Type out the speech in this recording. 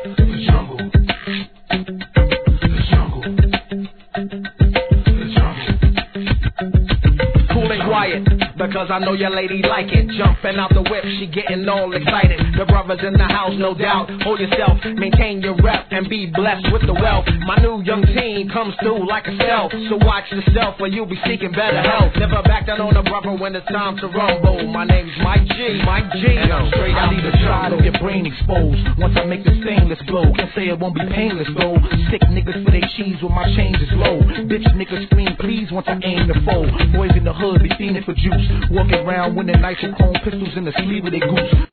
The jungle. The jungle. The jungle. Cool and quiet, because I know your lady like it. Jumping out the whip, she getting all excited. The brothers in the house, no doubt. Hold yourself, maintain your rep, and be blessed with the wealth. My new young teen comes through like a stealth. So watch yourself or you'll be seeking better health. Never back down on a brother when it's time to rumble. My name's Mike G, Mike G. And I'm straight out I need a shot of your brain exposed. Once I make this stainless blow, can't say it won't be painless though. Sick niggas for they cheese when my change is low. Bitch niggas scream please once I aim the foe. Boys in the hood be fiending for juice. Walking around with the nice and chrome pistols in the sleeve of their goose.